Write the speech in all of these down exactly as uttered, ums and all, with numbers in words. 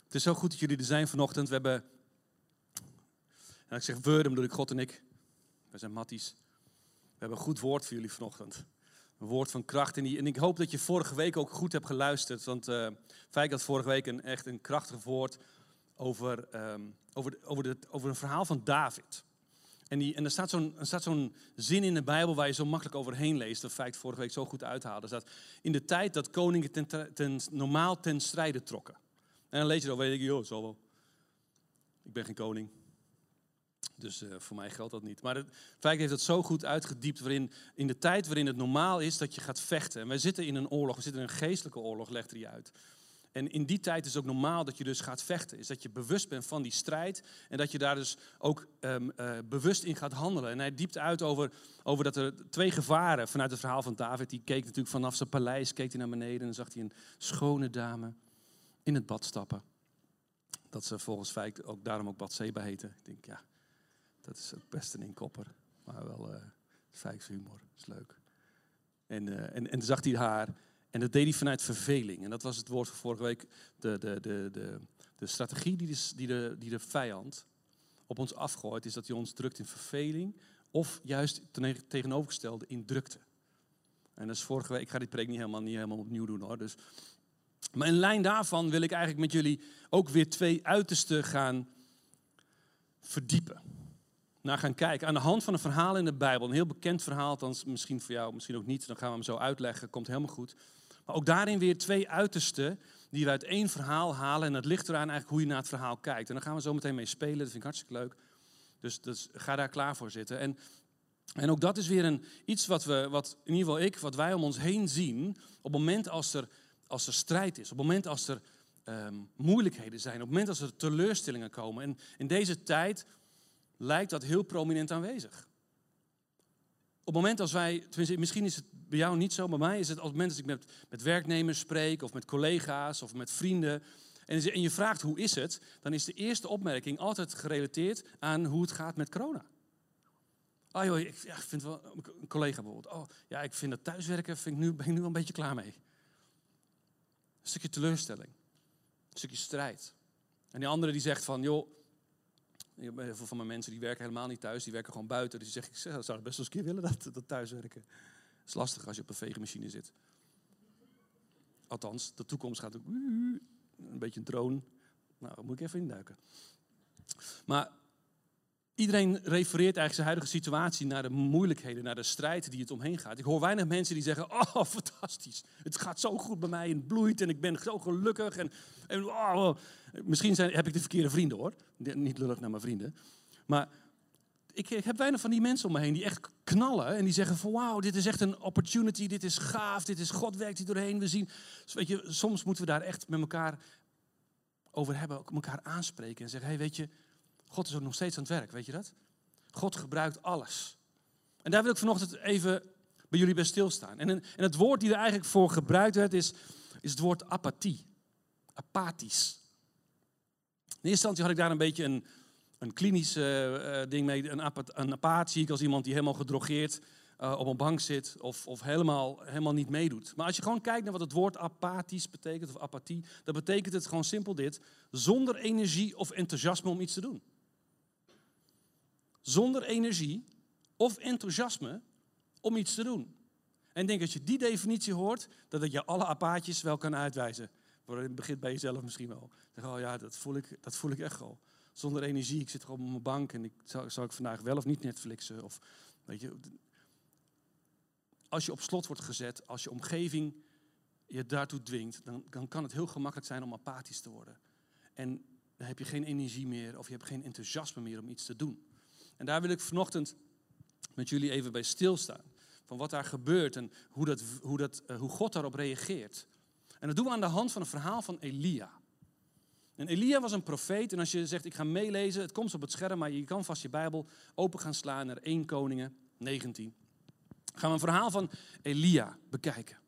Het is zo goed dat jullie er zijn vanochtend. We hebben, en ik zeg we, dan bedoel ik God en ik. We zijn matties. We hebben een goed woord voor jullie vanochtend. Een woord van kracht. En, die, en ik hoop dat je vorige week ook goed hebt geluisterd. Want uh, Fijk had vorige week een, echt een krachtig woord over, um, over, de, over, de, over een verhaal van David. En, die, en er, staat zo'n, er staat zo'n zin in de Bijbel waar je zo makkelijk overheen leest. Dat Fijk vorige week zo goed uithaalde. Er staat, in de tijd dat koningen ten, ten, normaal ten strijde trokken. En dan lees je dat, weet ik, joh, zo wel. Ik ben geen koning. Dus uh, voor mij geldt dat niet. Maar het, Fijk heeft dat zo goed uitgediept, waarin in de tijd waarin het normaal is dat je gaat vechten. En wij zitten in een oorlog, we zitten in een geestelijke oorlog, legt hij uit. En in die tijd is het ook normaal dat je dus gaat vechten. Is dat je bewust bent van die strijd en dat je daar dus ook um, uh, bewust in gaat handelen. En hij diept uit over, over dat er twee gevaren vanuit het verhaal van David. Die keek natuurlijk vanaf zijn paleis, keek hij naar beneden en dan zag hij een schone dame in het bad stappen. Dat ze volgens Fijk ook daarom ook Batseba heette. Ik denk, ja, dat is ook best een inkopper. Maar wel uh, Fijkse humor, is leuk. En, uh, en, en dan zag hij haar. En dat deed hij vanuit verveling. En dat was het woord van vorige week. De, de, de, de, de strategie die de, die, de, die de vijand op ons afgooit, is dat hij ons drukt in verveling. Of juist ten, tegenovergestelde in drukte. En dat is vorige week, ik ga die preek niet helemaal, niet helemaal opnieuw doen hoor. Dus, maar in lijn daarvan wil ik eigenlijk met jullie ook weer twee uitersten gaan verdiepen. Naar gaan kijken. Aan de hand van een verhaal in de Bijbel. Een heel bekend verhaal, althans misschien voor jou, misschien ook niet. Dan gaan we hem zo uitleggen, komt helemaal goed. Maar ook daarin weer twee uitersten die we uit één verhaal halen. En het ligt eraan eigenlijk hoe je naar het verhaal kijkt. En daar gaan we zo meteen mee spelen, dat vind ik hartstikke leuk. Dus, dus ga daar klaar voor zitten. En, en ook dat is weer een, iets wat we, wat in ieder geval ik, wat wij om ons heen zien. Op het moment als er, als er strijd is, op het moment als er um, moeilijkheden zijn. Op het moment als er teleurstellingen komen. En in deze tijd lijkt dat heel prominent aanwezig. Op het moment als wij, tenminste misschien is het bij jou niet zo, bij mij is het op het moment als ik met, met werknemers spreek of met collega's of met vrienden en, en je vraagt hoe is het, dan is de eerste opmerking altijd gerelateerd aan hoe het gaat met corona. Ah joh, ik, ja, ik vind wel, een collega bijvoorbeeld, oh ja, ik vind dat thuiswerken, vind ik nu, ben ik nu wel een beetje klaar mee. Een stukje teleurstelling, een stukje strijd. En die andere die zegt van, joh, heel veel van mijn mensen die werken helemaal niet thuis, die werken gewoon buiten. Dus die zeggen, ik zeg, dat zou ik best wel eens een keer willen, dat, dat thuiswerken. Het is lastig als je op een veegmachine zit. Althans, de toekomst gaat ook een beetje een drone. Nou, daar moet ik even induiken. Maar iedereen refereert eigenlijk zijn huidige situatie naar de moeilijkheden, naar de strijd die het omheen gaat. Ik hoor weinig mensen die zeggen, oh, fantastisch. Het gaat zo goed bij mij en het bloeit en ik ben zo gelukkig. En, en oh, misschien zijn, heb ik de verkeerde vrienden hoor. Niet lullig naar mijn vrienden. Maar ik, ik heb weinig van die mensen om me heen die echt knallen. En die zeggen van wauw, dit is echt een opportunity. Dit is gaaf. Dit is God werkt hier doorheen. We zien, dus weet je, soms moeten we daar echt met elkaar over hebben. Ook elkaar aanspreken en zeggen, hey, weet je, God is ook nog steeds aan het werk, weet je dat? God gebruikt alles. En daar wil ik vanochtend even bij jullie bij stilstaan. En, en het woord die er eigenlijk voor gebruikt werd is, is het woord apathie. Apathisch. In eerste instantie had ik daar een beetje een, een klinisch uh, ding mee. Een, apath, een apaat zie ik als iemand die helemaal gedrogeerd uh, op een bank zit of, of helemaal, helemaal niet meedoet. Maar als je gewoon kijkt naar wat het woord apathisch betekent, of apathie, dan betekent het gewoon simpel dit. Zonder energie of enthousiasme om iets te doen. Zonder energie of enthousiasme om iets te doen. En ik denk dat je die definitie hoort, dat het je alle apaatjes wel kan uitwijzen. Het begint bij jezelf misschien wel. Zeg, oh ja, dat voel ik, dat voel ik echt wel. Zonder energie, ik zit gewoon op mijn bank en ik, zal, zal ik vandaag wel of niet Netflixen? Of, weet je, als je op slot wordt gezet, als je omgeving je daartoe dwingt, dan, dan kan het heel gemakkelijk zijn om apathisch te worden. En dan heb je geen energie meer of je hebt geen enthousiasme meer om iets te doen. En daar wil ik vanochtend met jullie even bij stilstaan. Van wat daar gebeurt en hoe, dat, hoe, dat, uh, hoe God daarop reageert. En dat doen we aan de hand van een verhaal van Elia. En Elia was een profeet. En als je zegt, ik ga meelezen, het komt op het scherm, maar je kan vast je Bijbel open gaan slaan naar Eerste Koningen negentien. Gaan we een verhaal van Elia bekijken.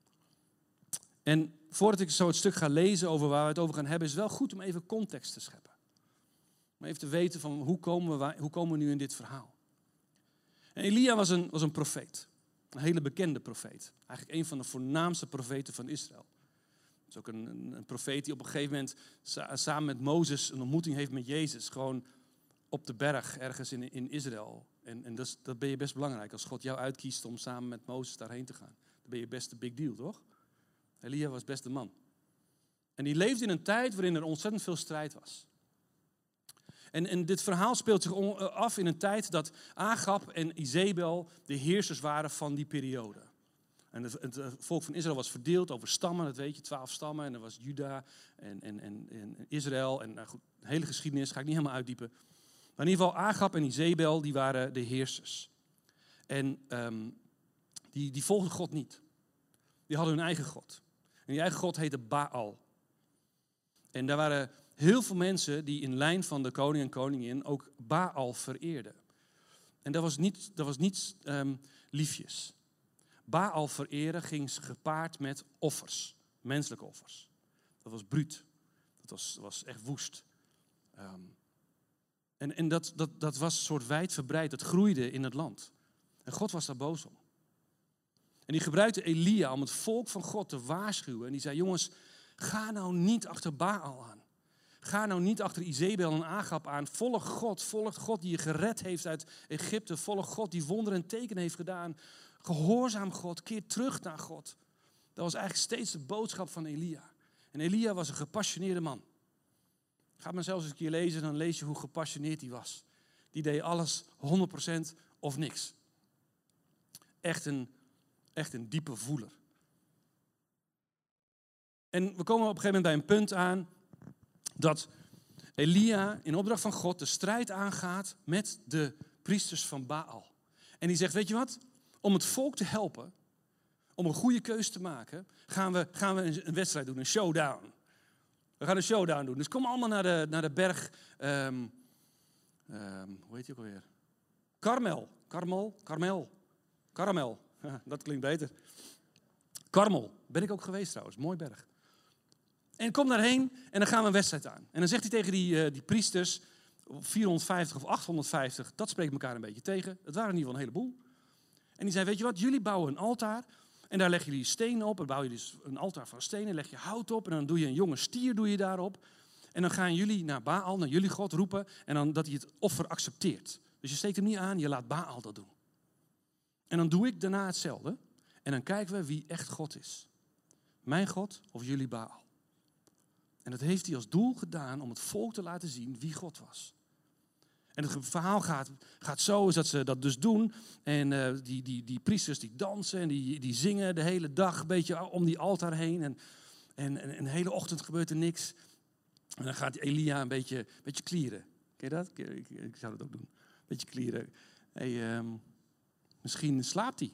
En voordat ik zo het stuk ga lezen over waar we het over gaan hebben, is het wel goed om even context te scheppen. Om even te weten van hoe komen we, hoe komen we nu in dit verhaal. En Elia was een, was een profeet. Een hele bekende profeet. Eigenlijk een van de voornaamste profeten van Israël. is ook een, een, een profeet die op een gegeven moment sa- samen met Mozes een ontmoeting heeft met Jezus. Gewoon op de berg ergens in, in Israël. En, en dat, is, dat ben je best belangrijk. Als God jou uitkiest om samen met Mozes daarheen te gaan. Dan ben je best een big deal, toch? Elia was best een man. En die leefde in een tijd waarin er ontzettend veel strijd was. En, en dit verhaal speelt zich on, af in een tijd dat Agab en Izebel de heersers waren van die periode. En het, het, het volk van Israël was verdeeld over stammen, dat weet je, twaalf stammen. En er was Juda en, en, en, en Israël. En nou goed, de hele geschiedenis ga ik niet helemaal uitdiepen. Maar in ieder geval, Agab en Izebel, die waren de heersers. En um, die, die volgden God niet. Die hadden hun eigen God. En die eigen God heette Baal. En daar waren heel veel mensen die in lijn van de koning en koningin ook Baal vereerden. En dat was niet, dat was niet um, liefjes. Baal vereren ging gepaard met offers, menselijke offers. Dat was bruut. Dat was, was echt woest. Um, en en dat, dat, dat was een soort wijdverbreid, dat groeide in het land. En God was daar boos om. En die gebruikte Elia om het volk van God te waarschuwen. En die zei, jongens, ga nou niet achter Baal aan. Ga nou niet achter Izebel en Agab aan. Volg God, volg God die je gered heeft uit Egypte. Volg God die wonderen en tekenen heeft gedaan. Gehoorzaam God, keer terug naar God. Dat was eigenlijk steeds de boodschap van Elia. En Elia was een gepassioneerde man. Ga maar zelfs eens een keer lezen, dan lees je hoe gepassioneerd hij was. Die deed alles honderd procent of niks. Echt een, echt een diepe voeler. En we komen op een gegeven moment bij een punt aan dat Elia in opdracht van God de strijd aangaat met de priesters van Baal. En die zegt, weet je wat? Om het volk te helpen, om een goede keuze te maken, gaan we, gaan we een wedstrijd doen, een showdown. We gaan een showdown doen. Dus kom allemaal naar de, naar de berg, um, um, hoe heet die ook alweer? Karmel, Karmel, Karmel, Karamel. Dat klinkt beter. Karmel, ben ik ook geweest trouwens, mooi berg. En kom daarheen en dan gaan we een wedstrijd aan. En dan zegt hij tegen die, uh, die priesters, vierhonderdvijftig of achthonderdvijftig, dat spreekt elkaar een beetje tegen. Het waren in ieder geval een heleboel. En die zei, weet je wat, jullie bouwen een altaar en daar leggen jullie stenen op. Dan bouw je dus een altaar van stenen, leg je hout op en dan doe je een jonge stier doe je daarop. En dan gaan jullie naar Baal, naar jullie God roepen en dan dat hij het offer accepteert. Dus je steekt hem niet aan, je laat Baal dat doen. En dan doe ik daarna hetzelfde en dan kijken we wie echt God is. Mijn God of jullie Baal. En dat heeft hij als doel gedaan om het volk te laten zien wie God was. En het verhaal gaat, gaat zo, is dat ze dat dus doen. En uh, die, die, die priesters die dansen en die, die zingen de hele dag een beetje om die altaar heen. En, en, en een hele ochtend gebeurt er niks. En dan gaat Elia een beetje, een beetje klieren. Ken je dat? Ik, ik, ik zou dat ook doen. Een beetje klieren. Hey, um, misschien slaapt hij.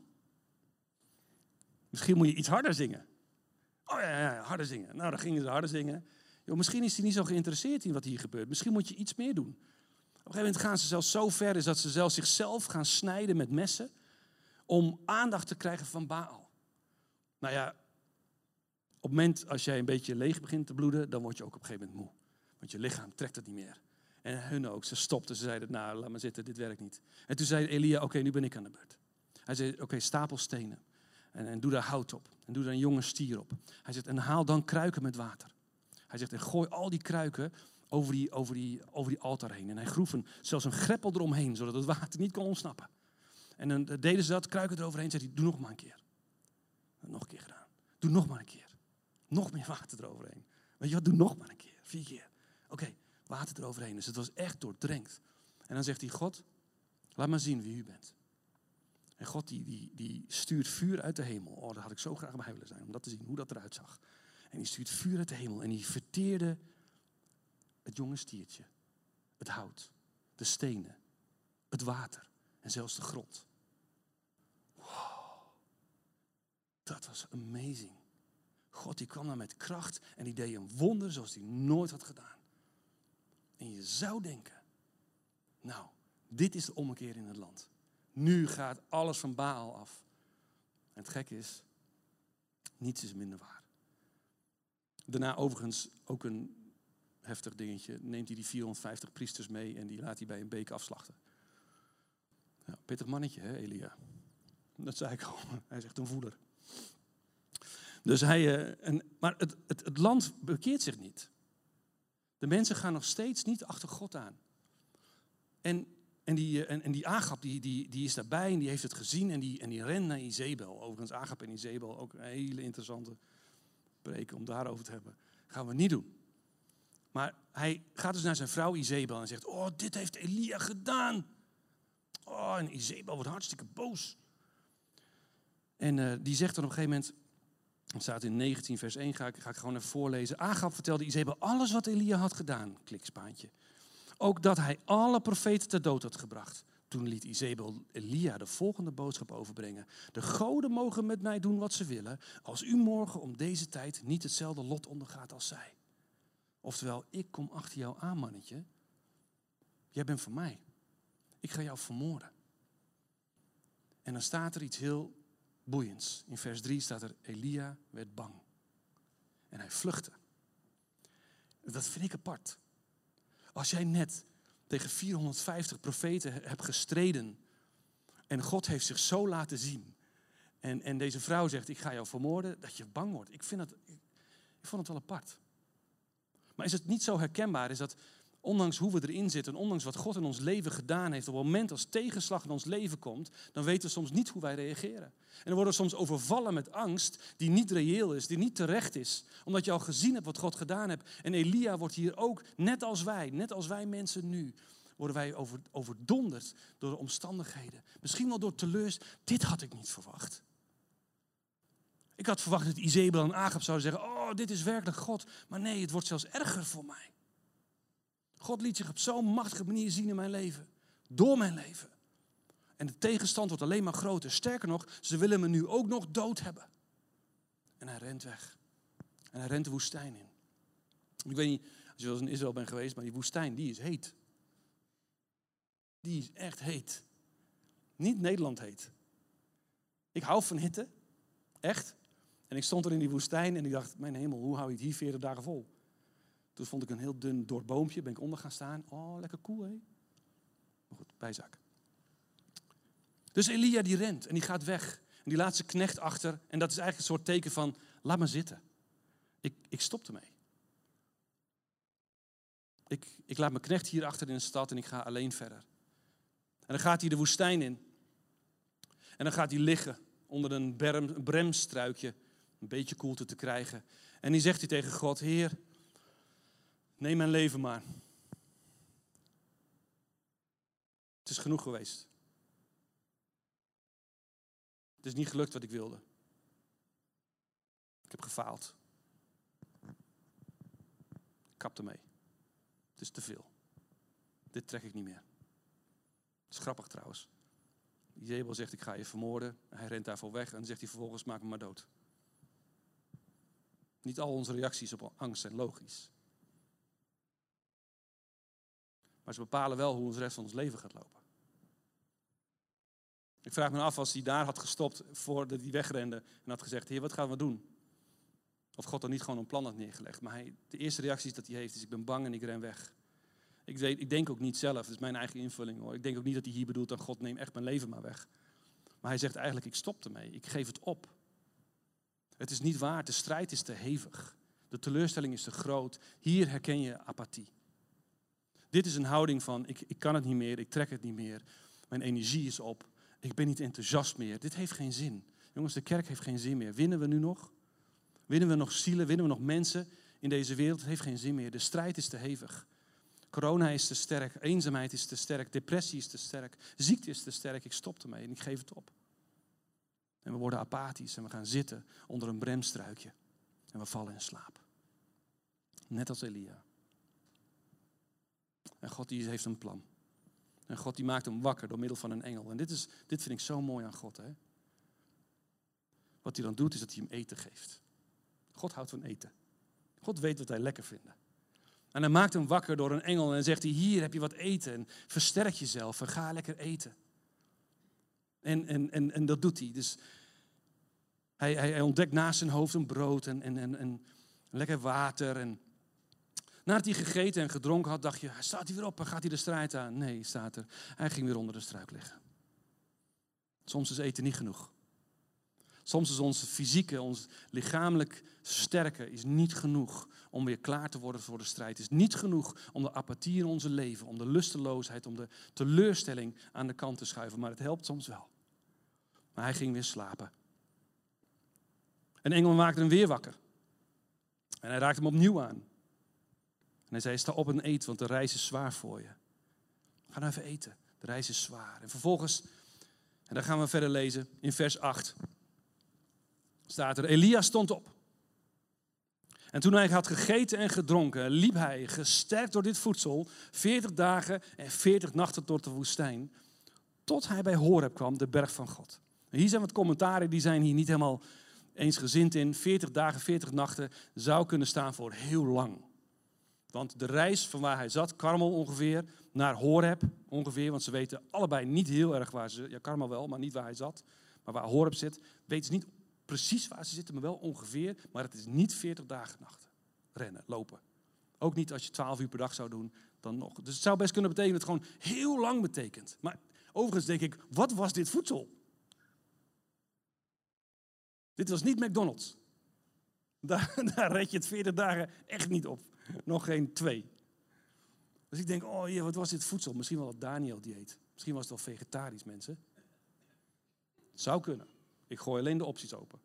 Misschien moet je iets harder zingen. Oh ja, ja, harder zingen. Nou, dan gingen ze harder zingen. Yo, misschien is hij niet zo geïnteresseerd in wat hier gebeurt. Misschien moet je iets meer doen. Op een gegeven moment gaan ze zelfs zo ver, is dat ze zelfs zichzelf gaan snijden met messen om aandacht te krijgen van Baal. Nou ja, op het moment als jij een beetje leeg begint te bloeden, dan word je ook op een gegeven moment moe. Want je lichaam trekt het niet meer. En hun ook, ze stopten, ze zeiden, nou laat maar zitten, dit werkt niet. En toen zei Elia, oké, okay, nu ben ik aan de beurt. Hij zei, oké, okay, stapel stenen. En, en doe daar hout op. En doe daar een jonge stier op. Hij zegt, en haal dan kruiken met water. Hij zegt, en gooi al die kruiken over die, over die, over die altaar heen. En hij groef een, zelfs een greppel eromheen, zodat het water niet kon ontsnappen. En dan deden ze dat, kruiken eroverheen. Zei hij, doe nog maar een keer. Nog een keer gedaan. Doe nog maar een keer. Nog meer water eroverheen. Weet je wat, doe nog maar een keer. Vier keer. Oké, okay, water eroverheen. Dus het was echt doordrenkt. En dan zegt hij, God, laat maar zien wie u bent. En God die, die, die stuurt vuur uit de hemel. Oh, daar had ik zo graag bij willen zijn, om dat te zien, hoe dat eruit zag. En die stuurt vuur uit de hemel. En die verteerde het jonge stiertje. Het hout. De stenen. Het water. En zelfs de grond. Wow. Dat was amazing. God die kwam daar met kracht. En die deed een wonder zoals hij nooit had gedaan. En je zou denken. Nou, dit is de ommekeer in het land. Nu gaat alles van Baal af. En het gekke is, niets is minder waar. Daarna overigens ook een heftig dingetje. Neemt hij die vierhonderdvijftig priesters mee en die laat hij bij een beek afslachten. Ja, pittig mannetje, hè, Elia. Dat zei ik al. Hij is echt een voeler. Dus hij, uh, en, maar het, het, het land bekeert zich niet. De mensen gaan nog steeds niet achter God aan. En, en, die, uh, en, en die Agab, die, die, die is daarbij en die heeft het gezien en die, en die rent naar Izebel. Overigens, Agab en Izebel, ook een hele interessante preek om daarover te hebben. Gaan we niet doen. Maar hij gaat dus naar zijn vrouw Izebel en zegt, oh, dit heeft Elia gedaan. Oh, en Izebel wordt hartstikke boos. En uh, die zegt dan op een gegeven moment, het staat in negentien vers één, ga ik, ga ik gewoon even voorlezen. Agab vertelde Izebel alles wat Elia had gedaan, klikspaantje. Ook dat hij alle profeten ter dood had gebracht. Toen liet Izebel Elia de volgende boodschap overbrengen. De goden mogen met mij doen wat ze willen, als u morgen om deze tijd niet hetzelfde lot ondergaat als zij. Oftewel, ik kom achter jou aan, mannetje. Jij bent van mij. Ik ga jou vermoorden. En dan staat er iets heel boeiends. In vers drie staat er, Elia werd bang. En hij vluchtte. Dat vind ik apart. Als jij net tegen vierhonderdvijftig profeten hebt gestreden en God heeft zich zo laten zien en, en deze vrouw zegt, ik ga jou vermoorden, dat je bang wordt. Ik, vind dat, ik, ik vond het wel apart. Maar is het niet zo herkenbaar, is dat ondanks hoe we erin zitten, ondanks wat God in ons leven gedaan heeft, op het moment als tegenslag in ons leven komt, dan weten we soms niet hoe wij reageren. En dan worden we soms overvallen met angst die niet reëel is, die niet terecht is. Omdat je al gezien hebt wat God gedaan heeft. En Elia wordt hier ook, net als wij, net als wij mensen nu, worden wij over, overdonderd door de omstandigheden. Misschien wel door teleurstelling. Dit had ik niet verwacht. Ik had verwacht dat Izebel en Agab zouden zeggen, oh, dit is werkelijk God. Maar nee, het wordt zelfs erger voor mij. God liet zich op zo'n machtige manier zien in mijn leven. Door mijn leven. En de tegenstand wordt alleen maar groter. Sterker nog, ze willen me nu ook nog dood hebben. En hij rent weg. En hij rent de woestijn in. Ik weet niet, als je wel eens in Israël bent geweest, maar die woestijn, die is heet. Die is echt heet. Niet Nederland heet. Ik hou van hitte. Echt. En ik stond er in die woestijn en ik dacht, mijn hemel, hoe hou je het hier veertig dagen vol? Toen vond ik een heel dun doorboompje, ben ik onder gaan staan. Oh, lekker koel, hé. Maar goed, bijzaak. Dus Elia die rent en die gaat weg. En die laat zijn knecht achter. En dat is eigenlijk een soort teken van, laat me zitten. Ik, ik stop ermee. Ik, ik laat mijn knecht hier achter in de stad en ik ga alleen verder. En dan gaat hij de woestijn in. En dan gaat hij liggen onder een, berm, een bremstruikje. Een beetje koelte te krijgen. En die zegt hij tegen God, Heer, neem mijn leven maar. Het is genoeg geweest. Het is niet gelukt wat ik wilde. Ik heb gefaald. Ik kap ermee. Het is te veel. Dit trek ik niet meer. Het is grappig trouwens. Izebel zegt, ik ga je vermoorden. Hij rent daarvoor weg en dan zegt hij vervolgens, maak me maar dood. Niet al onze reacties op angst zijn logisch. Maar ze bepalen wel hoe ons rest van ons leven gaat lopen. Ik vraag me af als hij daar had gestopt voordat hij wegrende en had gezegd, Heer, wat gaan we doen? Of God dan niet gewoon een plan had neergelegd. Maar hij, de eerste reacties dat hij heeft is, ik ben bang en ik ren weg. Ik, weet, ik denk ook niet zelf, dat is mijn eigen invulling hoor. Ik denk ook niet dat hij hier bedoelt, dan God neem echt mijn leven maar weg. Maar hij zegt eigenlijk, ik stop ermee, ik geef het op. Het is niet waar, de strijd is te hevig. De teleurstelling is te groot. Hier herken je apathie. Dit is een houding van, ik, ik kan het niet meer, ik trek het niet meer. Mijn energie is op, ik ben niet enthousiast meer. Dit heeft geen zin. Jongens, de kerk heeft geen zin meer. Winnen we nu nog? Winnen we nog zielen? Winnen we nog mensen in deze wereld? Het heeft geen zin meer. De strijd is te hevig. Corona is te sterk, eenzaamheid is te sterk, depressie is te sterk, ziekte is te sterk. Ik stop ermee en ik geef het op. En we worden apathisch en we gaan zitten onder een bremstruikje. En we vallen in slaap. Net als Elia. En God die heeft een plan. En God die maakt hem wakker door middel van een engel. En dit, is, dit vind ik zo mooi aan God. Hè? Wat hij dan doet is dat hij hem eten geeft. God houdt van eten. God weet wat wij lekker vinden. En hij maakt hem wakker door een engel en dan zegt hij, hier heb je wat eten. En versterk jezelf en ga lekker eten. En, en, en, en dat doet hij. Dus hij, hij, hij ontdekt naast zijn hoofd een brood en, en, en, en lekker water. En nadat hij gegeten en gedronken had, dacht je, staat hij weer op en gaat hij de strijd aan? Nee, staat er. Hij ging weer onder de struik liggen. Soms is eten niet genoeg. Soms is ons fysieke, ons lichamelijk sterke is niet genoeg om weer klaar te worden voor de strijd. Het is niet genoeg om de apathie in onze leven, om de lusteloosheid, om de teleurstelling aan de kant te schuiven. Maar het helpt soms wel. Maar hij ging weer slapen. Een engel maakte hem weer wakker. En hij raakte hem opnieuw aan. En hij zei, sta op en eet, want de reis is zwaar voor je. Ga nou even eten, de reis is zwaar. En vervolgens, en dan gaan we verder lezen, in vers acht. Staat er, Elia stond op. En toen hij had gegeten en gedronken, liep hij, gesterkt door dit voedsel, veertig dagen en veertig nachten door de woestijn, tot hij bij Horeb kwam, de berg van God. En hier zijn wat commentaren, die zijn hier niet helemaal eensgezind in. veertig dagen, veertig nachten zou kunnen staan voor heel lang. Want de reis van waar hij zat, Karmel ongeveer, naar Horeb ongeveer, want ze weten allebei niet heel erg waar ze, ja Karmel wel, maar niet waar hij zat, maar waar Horeb zit, weten ze niet precies waar ze zitten, maar wel ongeveer. Maar het is niet veertig dagen nachten. Rennen, lopen. Ook niet als je twaalf uur per dag zou doen, dan nog. Dus het zou best kunnen betekenen dat het gewoon heel lang betekent. Maar overigens denk ik, wat was dit voedsel? Dit was niet McDonald's. Daar, daar red je het veertig dagen echt niet op. Nog geen twee. Dus ik denk, oh jee, wat was dit voedsel? Misschien wel het Daniel-dieet. Misschien was het wel vegetarisch, mensen. Het zou kunnen. Ik gooi alleen de opties open.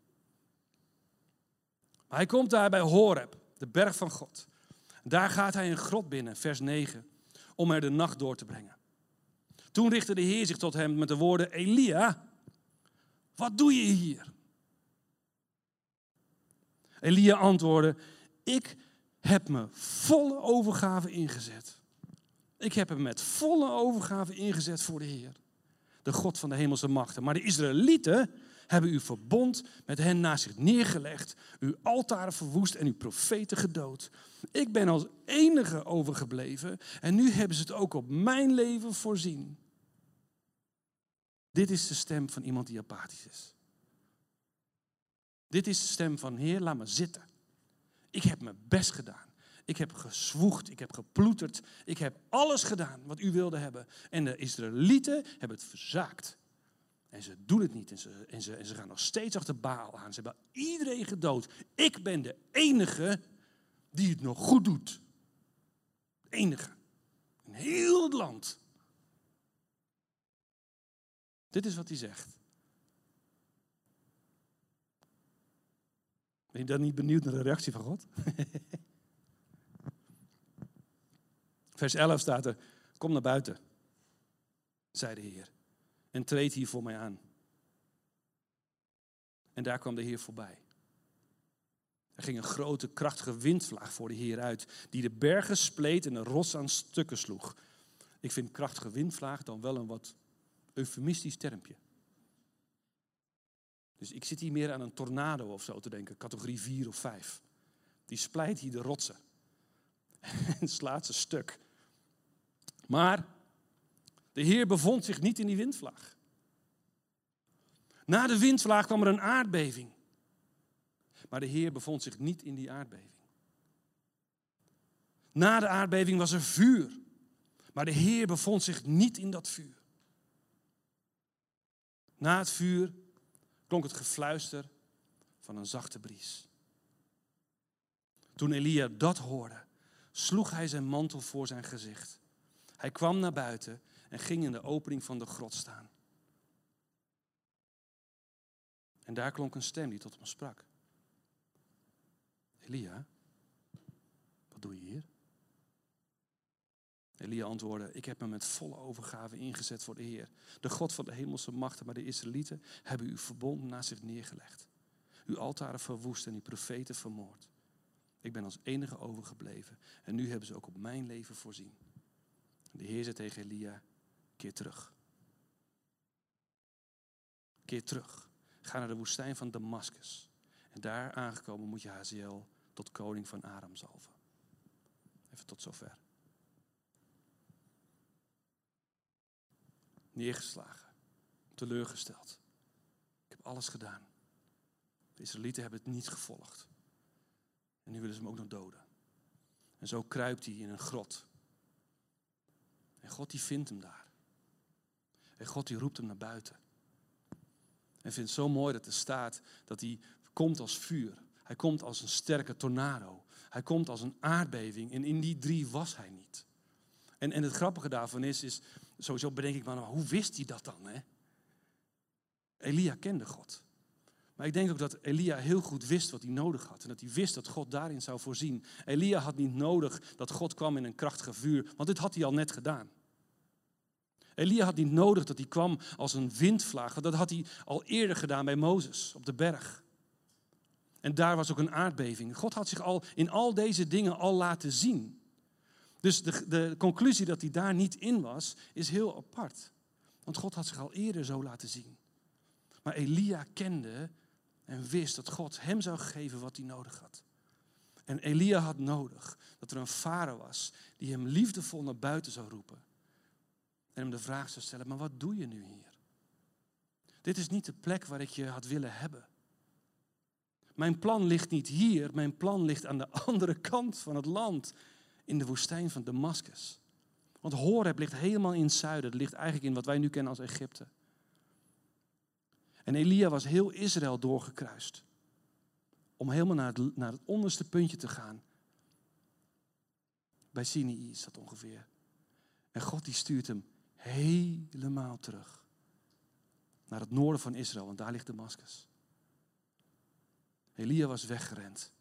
Maar hij komt daar bij Horeb, de berg van God. Daar gaat hij een grot binnen, vers negen, om er de nacht door te brengen. Toen richtte de Heer zich tot hem met de woorden, Elia, wat doe je hier? Elia antwoordde, ik heb me volle overgave ingezet. Ik heb hem met volle overgave ingezet voor de Heer, de God van de hemelse machten. Maar de Israëlieten hebben uw verbond met hen naast zich neergelegd, uw altaren verwoest en uw profeten gedood. Ik ben als enige overgebleven en nu hebben ze het ook op mijn leven voorzien. Dit is de stem van iemand die apathisch is. Dit is de stem van, Heer, laat me zitten. Ik heb mijn best gedaan. Ik heb gezwoegd, ik heb geploeterd. Ik heb alles gedaan wat u wilde hebben. En de Israëlieten hebben het verzaakt. En ze doen het niet. En ze, en, ze, en ze gaan nog steeds achter Baal aan. Ze hebben iedereen gedood. Ik ben de enige die het nog goed doet. De enige. In heel het land. Dit is wat hij zegt. Ben je dan niet benieuwd naar de reactie van God? Vers elf staat er, kom naar buiten, zei de Heer, en treed hier voor mij aan. En daar kwam de Heer voorbij. Er ging een grote, krachtige windvlaag voor de Heer uit, die de bergen spleet en de rots aan stukken sloeg. Ik vind krachtige windvlaag dan wel een wat eufemistisch termpje. Dus ik zit hier meer aan een tornado of zo te denken, categorie vier of vijf. Die splijt hier de rotsen en slaat ze stuk. Maar de Heer bevond zich niet in die windvlaag. Na de windvlaag kwam er een aardbeving. Maar de Heer bevond zich niet in die aardbeving. Na de aardbeving was er vuur. Maar de Heer bevond zich niet in dat vuur. Na het vuur klonk het gefluister van een zachte bries. Toen Elia dat hoorde, sloeg hij zijn mantel voor zijn gezicht. Hij kwam naar buiten en ging in de opening van de grot staan. En daar klonk een stem die tot hem sprak. Elia, wat doe je hier? Elia antwoordde, ik heb me met volle overgave ingezet voor de Heer, de God van de hemelse machten, maar de Israëlieten hebben uw verbond naast zich neergelegd. Uw altaren verwoest en uw profeten vermoord. Ik ben als enige overgebleven en nu hebben ze ook op mijn leven voorzien. De Heer zei tegen Elia, keer terug. Keer terug. Ga naar de woestijn van Damascus. En daar aangekomen moet je Hazael tot koning van Aram zalven. Even tot zover. Neergeslagen. Teleurgesteld. Ik heb alles gedaan. De Israëlieten hebben het niet gevolgd. En nu willen ze hem ook nog doden. En zo kruipt hij in een grot. En God die vindt hem daar. En God die roept hem naar buiten. En ik vind het zo mooi dat er staat dat hij komt als vuur. Hij komt als een sterke tornado. Hij komt als een aardbeving. En in die drie was hij niet. En, en het grappige daarvan is, is, sowieso bedenk ik maar, hoe wist hij dat dan? Hè? Elia kende God. Maar ik denk ook dat Elia heel goed wist wat hij nodig had. En dat hij wist dat God daarin zou voorzien. Elia had niet nodig dat God kwam in een krachtige vuur. Want dit had hij al net gedaan. Elia had niet nodig dat hij kwam als een windvlaag. Want dat had hij al eerder gedaan bij Mozes op de berg. En daar was ook een aardbeving. God had zich al in al deze dingen al laten zien. Dus de, de conclusie dat hij daar niet in was, is heel apart. Want God had zich al eerder zo laten zien. Maar Elia kende en wist dat God hem zou geven wat hij nodig had. En Elia had nodig dat er een farao was die hem liefdevol naar buiten zou roepen. En hem de vraag zou stellen, maar wat doe je nu hier? Dit is niet de plek waar ik je had willen hebben. Mijn plan ligt niet hier, mijn plan ligt aan de andere kant van het land. In de woestijn van Damascus. Want Horeb ligt helemaal in het zuiden. Dat ligt eigenlijk in wat wij nu kennen als Egypte. En Elia was heel Israël doorgekruist. Om helemaal naar het, naar het onderste puntje te gaan. Bij Sinai is dat ongeveer. En God die stuurt hem helemaal terug. Naar het noorden van Israël, want daar ligt Damascus. Elia was weggerend.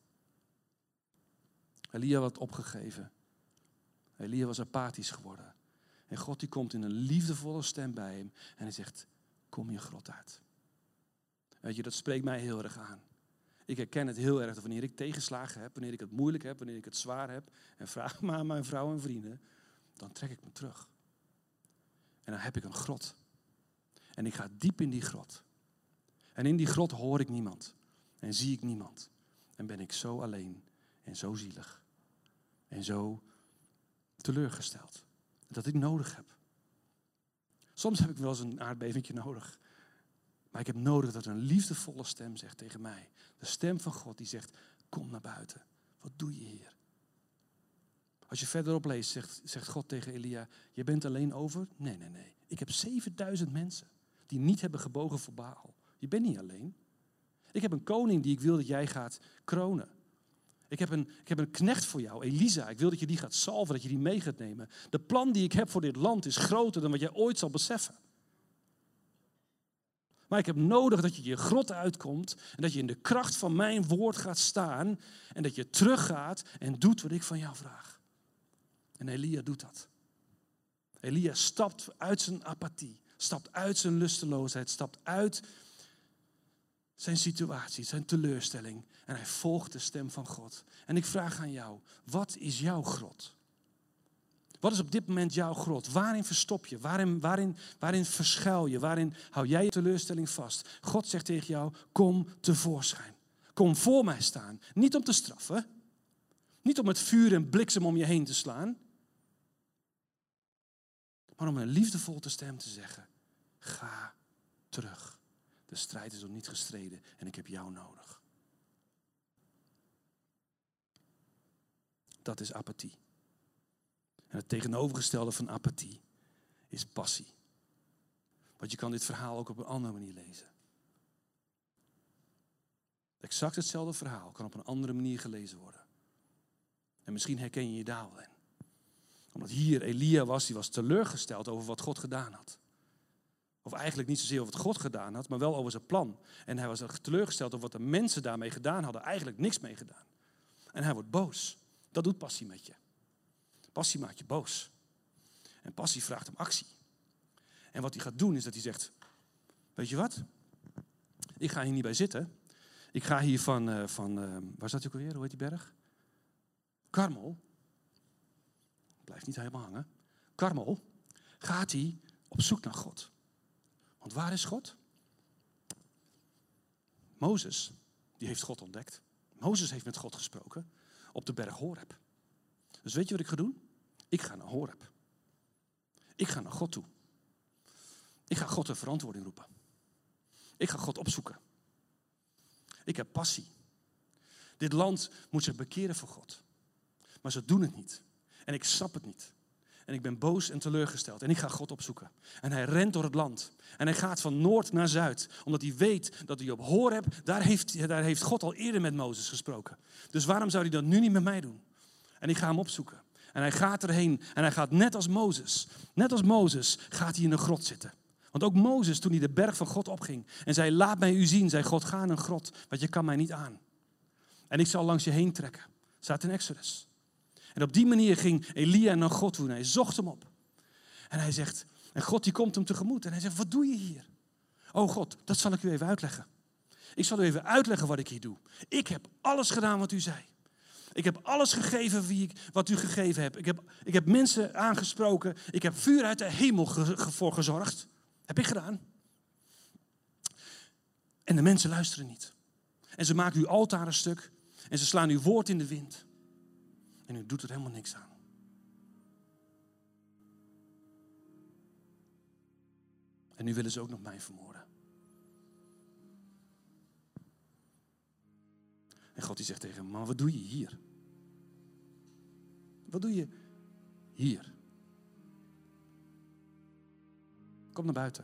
Elia was opgegeven. Elia was apathisch geworden. En God die komt in een liefdevolle stem bij hem. En hij zegt, kom je grot uit. Weet je, dat spreekt mij heel erg aan. Ik herken het heel erg dat wanneer ik tegenslagen heb, wanneer ik het moeilijk heb, wanneer ik het zwaar heb. En vraag maar aan mijn vrouw en vrienden. Dan trek ik me terug. En dan heb ik een grot. En ik ga diep in die grot. En in die grot hoor ik niemand. En zie ik niemand. En ben ik zo alleen. En zo zielig. En zo teleurgesteld. Dat ik nodig heb. Soms heb ik wel eens een aardbevingje nodig. Maar ik heb nodig dat er een liefdevolle stem zegt tegen mij. De stem van God die zegt, kom naar buiten. Wat doe je hier? Als je verderop leest, zegt, zegt God tegen Elia, je bent alleen over? Nee, nee, nee. Ik heb zevenduizend mensen die niet hebben gebogen voor Baal. Je bent niet alleen. Ik heb een koning die ik wil dat jij gaat kronen. Ik heb, een, ik heb een knecht voor jou, Elisa. Ik wil dat je die gaat salven, dat je die mee gaat nemen. De plan die ik heb voor dit land is groter dan wat jij ooit zal beseffen. Maar ik heb nodig dat je je grot uitkomt en dat je in de kracht van mijn woord gaat staan en dat je teruggaat en doet wat ik van jou vraag. En Elia doet dat. Elia stapt uit zijn apathie, stapt uit zijn lusteloosheid, stapt uit zijn situatie, zijn teleurstelling. En hij volgt de stem van God. En ik vraag aan jou, wat is jouw grot? Wat is op dit moment jouw grot? Waarin verstop je? Waarin, waarin, waarin verschuil je? Waarin hou jij je teleurstelling vast? God zegt tegen jou, kom tevoorschijn. Kom voor mij staan. Niet om te straffen. Niet om het vuur en bliksem om je heen te slaan. Maar om een liefdevolle stem te zeggen, ga terug. De strijd is nog niet gestreden en ik heb jou nodig. Dat is apathie. En het tegenovergestelde van apathie is passie. Want je kan dit verhaal ook op een andere manier lezen. Exact hetzelfde verhaal kan op een andere manier gelezen worden. En misschien herken je je daar wel in. Omdat hier Elia was, die was teleurgesteld over wat God gedaan had. Of eigenlijk niet zozeer over wat God gedaan had, maar wel over zijn plan. En hij was teleurgesteld over wat de mensen daarmee gedaan hadden. Eigenlijk niks mee gedaan. En hij wordt boos. Dat doet passie met je. Passie maakt je boos. En passie vraagt om actie. En wat hij gaat doen is dat hij zegt, weet je wat? Ik ga hier niet bij zitten. Ik ga hier van, uh, van uh, waar zat hij ook alweer? Hoe heet die berg? Karmel. Blijft niet helemaal hangen. Karmel gaat hij op zoek naar God. Want waar is God? Mozes, die heeft God ontdekt. Mozes heeft met God gesproken op de berg Horeb. Dus weet je wat ik ga doen? Ik ga naar Horeb. Ik ga naar God toe. Ik ga God een verantwoording roepen. Ik ga God opzoeken. Ik heb passie. Dit land moet zich bekeren voor God. Maar ze doen het niet. En ik snap het niet. en ik ben boos en teleurgesteld. En ik ga God opzoeken. En hij rent door het land. En hij gaat van noord naar zuid. Omdat hij weet dat hij op Horeb, daar heeft, daar heeft God al eerder met Mozes gesproken. Dus waarom zou hij dat nu niet met mij doen? En ik ga hem opzoeken. En hij gaat erheen. En hij gaat net als Mozes. Net als Mozes gaat hij in een grot zitten. Want ook Mozes, toen hij de berg van God opging. En zei, laat mij u zien. Zei God, ga in een grot. Want je kan mij niet aan. En ik zal langs je heen trekken. Staat in Exodus. En op die manier ging Elia naar God toe en hij zocht hem op. En hij zegt, en God die komt hem tegemoet en hij zegt, wat doe je hier? Oh God, dat zal ik u even uitleggen. Ik zal u even uitleggen wat ik hier doe. Ik heb alles gedaan wat u zei. Ik heb alles gegeven wie ik, wat u gegeven hebt. Ik heb, ik heb mensen aangesproken. Ik heb vuur uit de hemel ge, ge, voor gezorgd. Heb ik gedaan. En de mensen luisteren niet. En ze maken uw altaren stuk. En ze slaan uw woord in de wind. En u doet er helemaal niks aan. En nu willen ze ook nog mij vermoorden. En God die zegt tegen hem, maar wat doe je hier? Wat doe je hier? Kom naar buiten.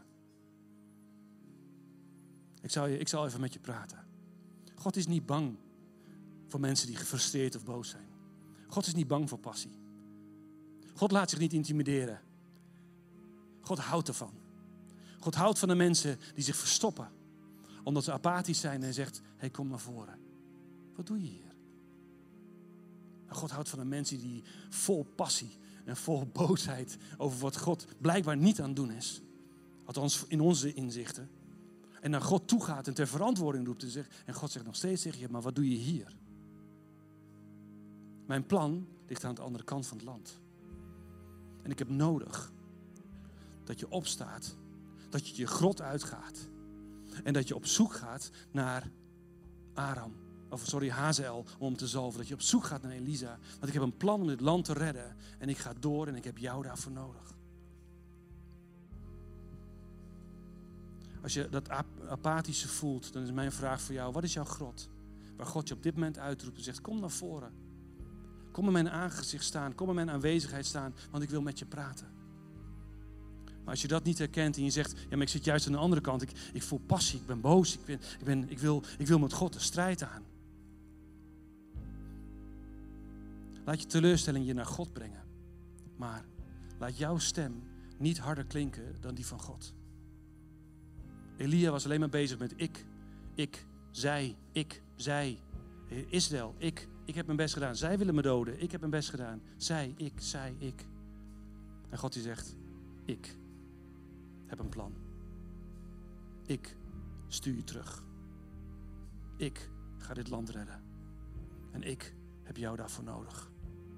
Ik zal, je, ik zal even met je praten. God is niet bang voor mensen die gefrustreerd of boos zijn. God is niet bang voor passie. God laat zich niet intimideren. God houdt ervan. God houdt van de mensen die zich verstoppen. Omdat ze apathisch zijn en hij zegt, hey, kom naar voren. Wat doe je hier? En God houdt van de mensen die vol passie en vol boosheid over wat God blijkbaar niet aan het doen is. Althans in onze inzichten. En naar God toe gaat en ter verantwoording roept en zegt. En God zegt nog steeds tegen je, maar wat doe je hier? Mijn plan ligt aan de andere kant van het land. En ik heb nodig dat je opstaat, dat je je grot uitgaat. En dat je op zoek gaat naar Aram. Of sorry, Hazael, om hem te zalven. Dat je op zoek gaat naar Elisa. Want ik heb een plan om dit land te redden. En ik ga door en ik heb jou daarvoor nodig. Als je dat ap- apathische voelt, dan is mijn vraag voor jou. Wat is jouw grot? Waar God je op dit moment uitroept en zegt, kom naar voren. Kom in mijn aangezicht staan. Kom in mijn aanwezigheid staan. Want ik wil met je praten. Maar als je dat niet herkent en je zegt, ja, maar ik zit juist aan de andere kant. Ik, ik voel passie, ik ben boos. Ik, ben, ik, ben, ik, wil, ik wil met God de strijd aan. Laat je teleurstelling je naar God brengen. Maar laat jouw stem niet harder klinken dan die van God. Elia was alleen maar bezig met ik, ik, zij, ik, zij. Israël, ik, ik heb mijn best gedaan. Zij willen me doden, ik heb mijn best gedaan. Zij, ik, zij, ik. En God die zegt, ik heb een plan. Ik stuur je terug. Ik ga dit land redden. En ik heb jou daarvoor nodig.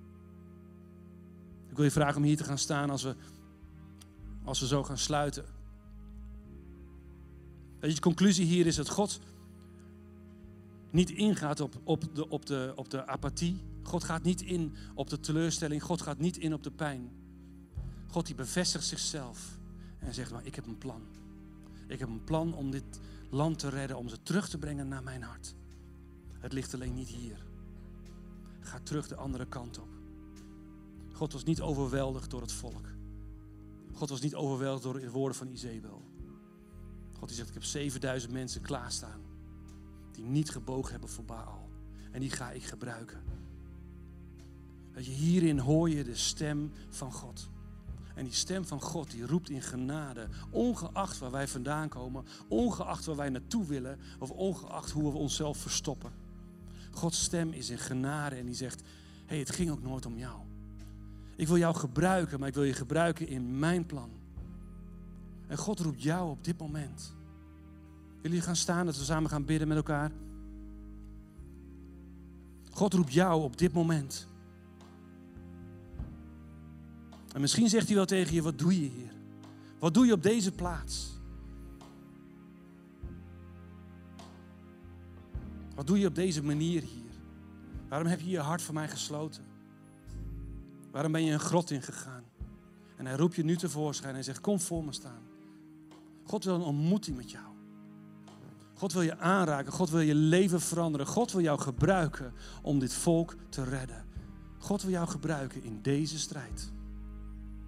Ik wil je vragen om hier te gaan staan als we, als we zo gaan sluiten. Weet je, de conclusie hier is dat God niet ingaat op, op, de, op, de, op de apathie. God gaat niet in op de teleurstelling. God gaat niet in op de pijn. God die bevestigt zichzelf en zegt, maar ik heb een plan. Ik heb een plan om dit land te redden, om ze terug te brengen naar mijn hart. Het ligt alleen niet hier. Ga terug de andere kant op. God was niet overweldigd door het volk. God was niet overweldigd door de woorden van Izebel. God die zegt, ik heb zevenduizend mensen klaarstaan die niet gebogen hebben voor Baal. En die ga ik gebruiken. Dat je hierin hoor je de stem van God. En die stem van God die roept in genade, ongeacht waar wij vandaan komen, ongeacht waar wij naartoe willen, of ongeacht hoe we onszelf verstoppen. Gods stem is in genade en die zegt, hé, hey, het ging ook nooit om jou. Ik wil jou gebruiken, maar ik wil je gebruiken in mijn plan. En God roept jou op dit moment. Willen jullie gaan staan, dat we samen gaan bidden met elkaar? God roept jou op dit moment. En misschien zegt hij wel tegen je, wat doe je hier? Wat doe je op deze plaats? Wat doe je op deze manier hier? Waarom heb je je hart voor mij gesloten? Waarom ben je een grot ingegaan? En hij roept je nu tevoorschijn en hij zegt, kom voor me staan. God wil een ontmoeting met jou. God wil je aanraken. God wil je leven veranderen. God wil jou gebruiken om dit volk te redden. God wil jou gebruiken in deze strijd.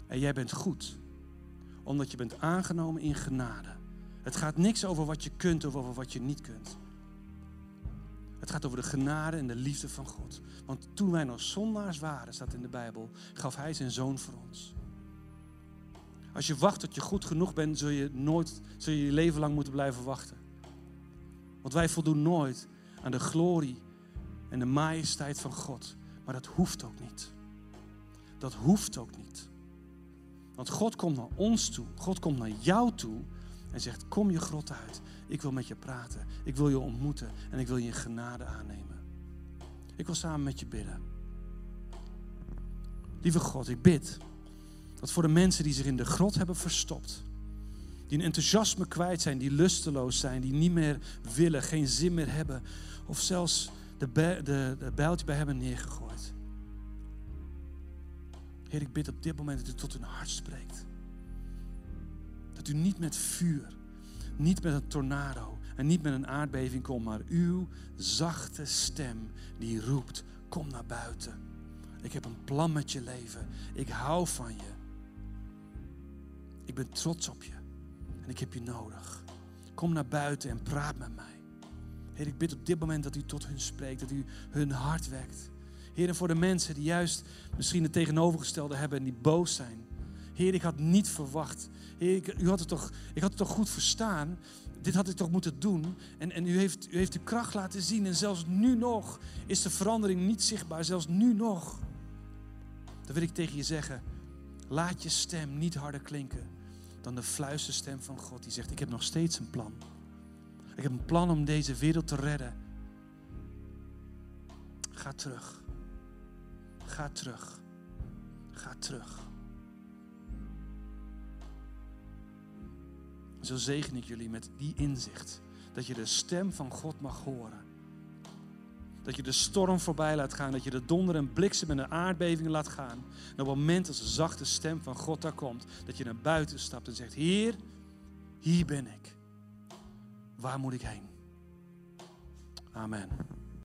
En jij bent goed. Omdat je bent aangenomen in genade. Het gaat niks over wat je kunt of over wat je niet kunt. Het gaat over de genade en de liefde van God. Want toen wij nog zondaars waren, staat in de Bijbel, gaf hij zijn zoon voor ons. Als je wacht tot je goed genoeg bent, zul je nooit, zul je je leven lang moeten blijven wachten. Want wij voldoen nooit aan de glorie en de majesteit van God. Maar dat hoeft ook niet. Dat hoeft ook niet. Want God komt naar ons toe. God komt naar jou toe en zegt, kom je grot uit. Ik wil met je praten. Ik wil je ontmoeten en ik wil je in genade aannemen. Ik wil samen met je bidden. Lieve God, ik bid dat voor de mensen die zich in de grot hebben verstopt, die een enthousiasme kwijt zijn, die lusteloos zijn, die niet meer willen, geen zin meer hebben, of zelfs de, be- de, de bijltje bij hebben neergegooid. Heer, ik bid op dit moment dat u tot hun hart spreekt. Dat u niet met vuur, niet met een tornado en niet met een aardbeving komt, maar uw zachte stem die roept, kom naar buiten. Ik heb een plan met je leven. Ik hou van je. Ik ben trots op je. En ik heb je nodig. Kom naar buiten en praat met mij. Heer, ik bid op dit moment dat u tot hun spreekt. Dat u hun hart wekt. Heer, en voor de mensen die juist misschien het tegenovergestelde hebben en die boos zijn. Heer, ik had niet verwacht. Heer, ik, u had het toch, ik had het toch goed verstaan. Dit had ik toch moeten doen. En, en u, heeft, u heeft uw kracht laten zien. En zelfs nu nog is de verandering niet zichtbaar. Zelfs nu nog. Dan wil ik tegen je zeggen. Laat je stem niet harder klinken dan de fluisterstem van God. Die zegt, ik heb nog steeds een plan. Ik heb een plan om deze wereld te redden. Ga terug. Ga terug. Ga terug. Zo zegen ik jullie met die inzicht. Dat je de stem van God mag horen. Dat je de storm voorbij laat gaan. Dat je de donder en bliksem en de aardbevingen laat gaan. En op het moment als de zachte stem van God daar komt. Dat je naar buiten stapt en zegt. Heer, hier ben ik. Waar moet ik heen? Amen.